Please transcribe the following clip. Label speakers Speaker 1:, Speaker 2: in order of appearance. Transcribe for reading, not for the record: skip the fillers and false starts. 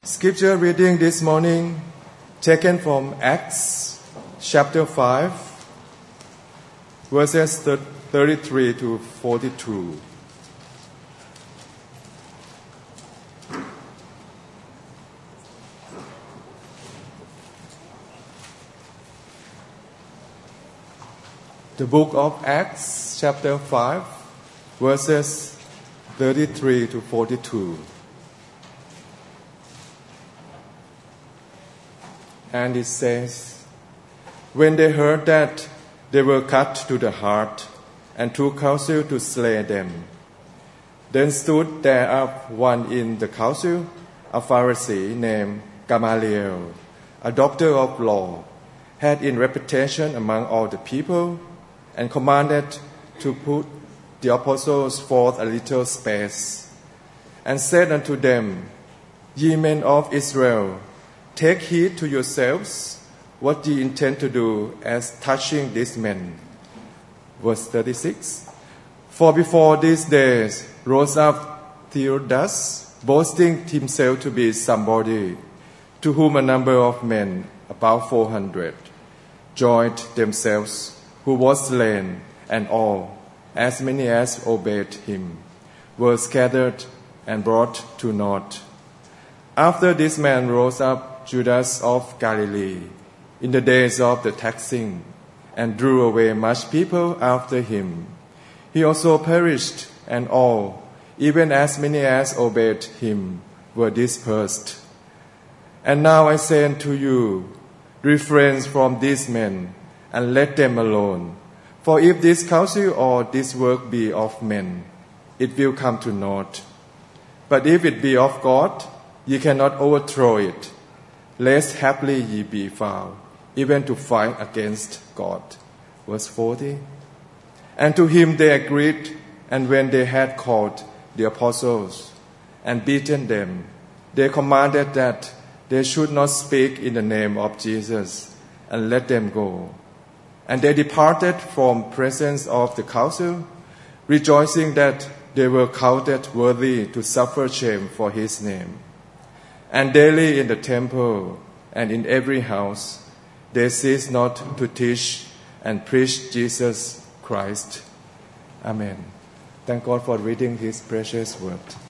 Speaker 1: Scripture reading this morning taken from Acts chapter 5, verses 33 to 42. The book of Acts chapter 5, verses 33 to 42. And it says, when they heard that, they were cut to the heart and took counsel to slay them. Then stood there up one in the council, a Pharisee named Gamaliel, a doctor of law, had in reputation among all the people, and commanded to put the apostles forth a little space, and said unto them, Ye men of Israel, take heed to yourselves what ye intend to do as touching these men. Verse 36. For before these days rose up Theudas, boasting himself to be somebody, to whom a number of men, about 400, joined themselves, who was slain, and all, as many as obeyed him, were scattered and brought to naught. After this man rose up Judas of Galilee in the days of the taxing, and drew away much people after him. He also perished, and all, even as many as obeyed him, were dispersed. And now I say unto you, refrain from these men, and let them alone. For if this counsel or this work be of men, it will come to naught. But if it be of God, ye cannot overthrow it, lest haply ye be found, even to fight against God. Verse 40. And to him they agreed, and when they had called the apostles and beaten them, they commanded that they should not speak in the name of Jesus, and let them go. And they departed from presence of the council, rejoicing that they were counted worthy to suffer shame for his name. And daily in the temple and in every house, they cease not to teach and preach Jesus Christ. Amen. Thank God for reading His precious word.